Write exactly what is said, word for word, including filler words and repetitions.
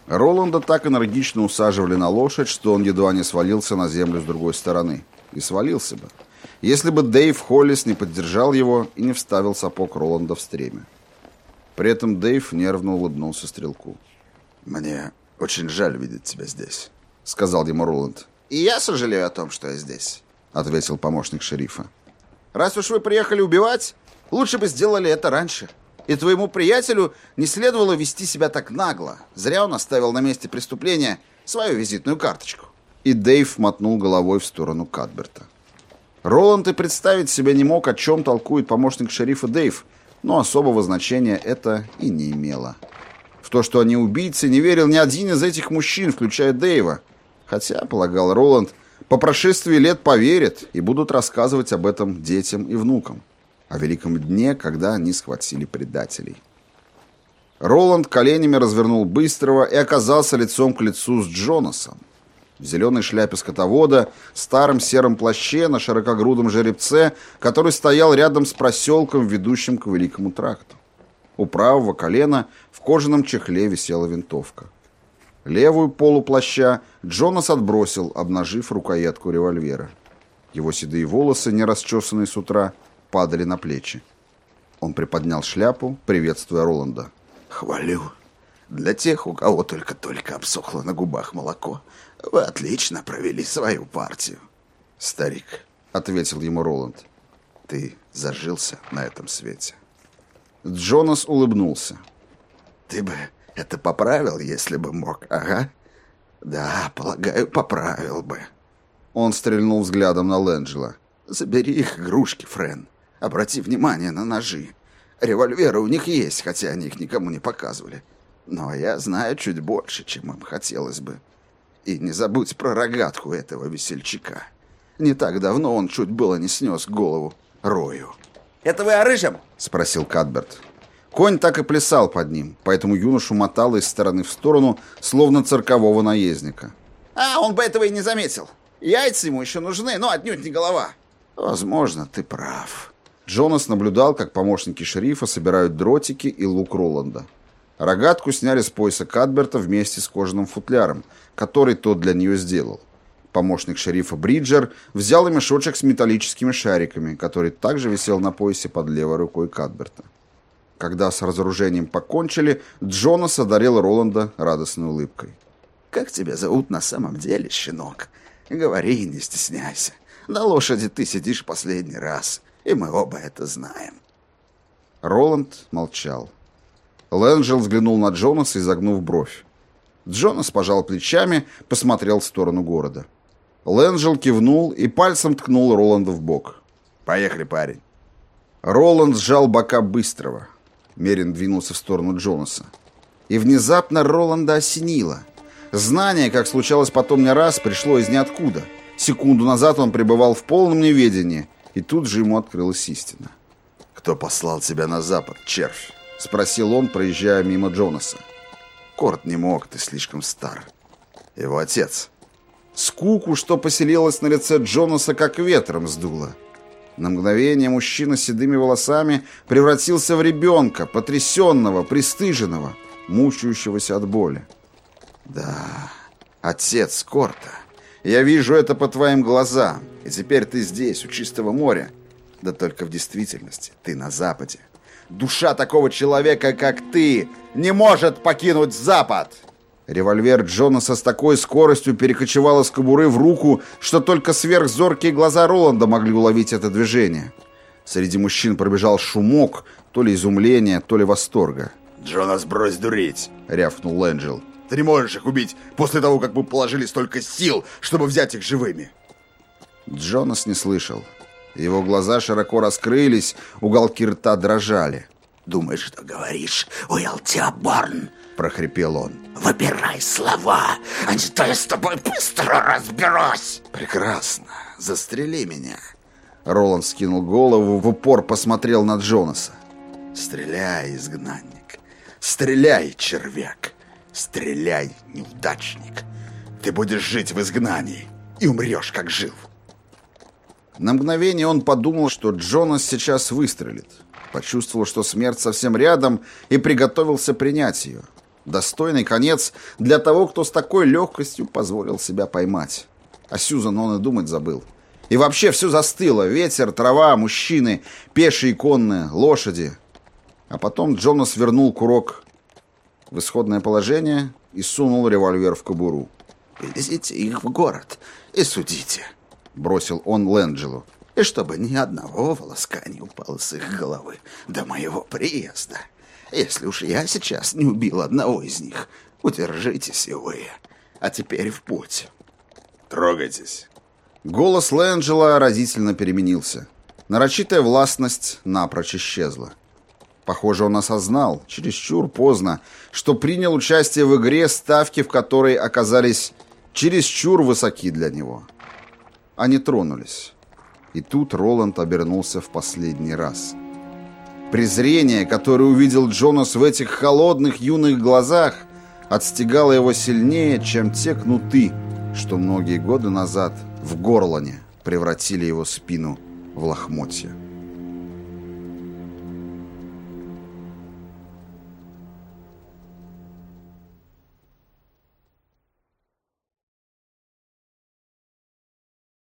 Роланда так энергично усаживали на лошадь, что он едва не свалился на землю с другой стороны. И свалился бы, если бы Дэйв Холлис не поддержал его и не вставил сапог Роланда в стремя. При этом Дэйв нервно улыбнулся стрелку. «Мне очень жаль видеть тебя здесь», — сказал ему Роланд. «И я сожалею о том, что я здесь», — ответил помощник шерифа. «Раз уж вы приехали убивать, лучше бы сделали это раньше. И твоему приятелю не следовало вести себя так нагло. Зря он оставил на месте преступления свою визитную карточку». И Дэйв мотнул головой в сторону Кадберта. Роланд и представить себе не мог, о чем толкует помощник шерифа Дэйв, но особого значения это и не имело. В то, что они убийцы, не верил ни один из этих мужчин, включая Дэйва. Хотя, полагал Роланд, по прошествии лет поверят и будут рассказывать об этом детям и внукам. О великом дне, когда они схватили предателей. Роланд коленями развернул Быстрого и оказался лицом к лицу с Джонасом. В зеленой шляпе скотовода, старом сером плаще на широкогрудом жеребце, который стоял рядом с проселком, ведущим к Великому тракту. У правого колена в кожаном чехле висела винтовка. Левую полу плаща Джонас отбросил, обнажив рукоятку револьвера. Его седые волосы, не расчесанные с утра, падали на плечи. Он приподнял шляпу, приветствуя Роланда. «Хвалю. Для тех, у кого только-только обсохло на губах молоко, вы отлично провели свою партию». «Старик», — ответил ему Роланд, — «ты зажился на этом свете». Джонас улыбнулся. «Ты бы это поправил, если бы мог, ага?» «Да, полагаю, поправил бы». Он стрельнул взглядом на Лэнджела. «Забери их игрушки, Френ. Обрати внимание на ножи. Револьверы у них есть, хотя они их никому не показывали. Но я знаю чуть больше, чем им хотелось бы. И не забудь про рогатку этого весельчака. Не так давно он чуть было не снес голову Рою». «Это вы о рыжем?» — спросил Кадберт. Конь так и плясал под ним, поэтому юношу мотало из стороны в сторону, словно циркового наездника. «А, он бы этого и не заметил. Яйца ему еще нужны, но отнюдь не голова». «Возможно, ты прав». Джонас наблюдал, как помощники шерифа собирают дротики и лук Роланда. Рогатку сняли с пояса Кадберта вместе с кожаным футляром, который тот для нее сделал. Помощник шерифа Бриджер взял и мешочек с металлическими шариками, который также висел на поясе под левой рукой Кадберта. Когда с разоружением покончили, Джонас одарил Роланда радостной улыбкой. «Как тебя зовут на самом деле, щенок? Говори, не стесняйся. На лошади ты сидишь последний раз, и мы оба это знаем». Роланд молчал. Лэнджел взглянул на Джонаса, изогнув бровь. Джонас пожал плечами, посмотрел в сторону города. Лэнджел кивнул и пальцем ткнул Роланда в бок. «Поехали, парень». Роланд сжал бока Быстрого. Мерин двинулся в сторону Джонаса. И внезапно Роланда осенило. Знание, как случалось потом не раз, пришло из ниоткуда. Секунду назад он пребывал в полном неведении, и тут же ему открылась истина. «Кто послал тебя на запад, червь?» — спросил он, проезжая мимо Джонаса. «Корт не мог, ты слишком стар. Его отец». Скуку, что поселилась на лице Джонаса, как ветром сдуло. На мгновение мужчина с седыми волосами превратился в ребенка, потрясенного, пристыженного, мучающегося от боли. «Да, отец Корта. Я вижу это по твоим глазам. И теперь ты здесь, у чистого моря. Да только в действительности ты на западе. Душа такого человека, как ты, не может покинуть запад!» Револьвер Джонаса с такой скоростью перекочевал из кобуры в руку, что только сверхзоркие глаза Роланда могли уловить это движение. Среди мужчин пробежал шумок, то ли изумления, то ли восторга. «Джонас, брось дурить!» — рявкнул Лэнджел. «Ты не можешь их убить после того, как мы положили столько сил, чтобы взять их живыми!» Джонас не слышал. Его глаза широко раскрылись, уголки рта дрожали. «Думаешь, что говоришь, Уилл Теоборн?» — прохрипел он. «Выбирай слова, а не то я с тобой быстро разберусь!» «Прекрасно, застрели меня!» Роланд скинул голову, в упор посмотрел на Джонаса. «Стреляй, изгнанник! Стреляй, червяк! Стреляй, неудачник! Ты будешь жить в изгнании и умрешь, как жил!» На мгновение он подумал, что Джонас сейчас выстрелит. Почувствовал, что смерть совсем рядом, и приготовился принять ее. Достойный конец для того, кто с такой легкостью позволил себя поймать. О Сьюзан он и думать забыл. И вообще все застыло. Ветер, трава, мужчины, пешие, конные, лошади. А потом Джонас вернул курок в исходное положение и сунул револьвер в кобуру. «Везите их в город и судите», — бросил он Лэнджелу. «И чтобы ни одного волоска не упало с их головы до моего приезда. Если уж я сейчас не убил одного из них, удержитесь и вы. А теперь в путь». «Трогайтесь». Голос Лэнджела разительно переменился. Нарочитая властность напрочь исчезла. Похоже, он осознал, чересчур поздно, что принял участие в игре, ставки в которой оказались чересчур высоки для него. Они тронулись. И тут Роланд обернулся в последний раз. Презрение, которое увидел Джонас в этих холодных юных глазах, отстигало его сильнее, чем те кнуты, что многие годы назад в Горлане превратили его спину в лохмотья.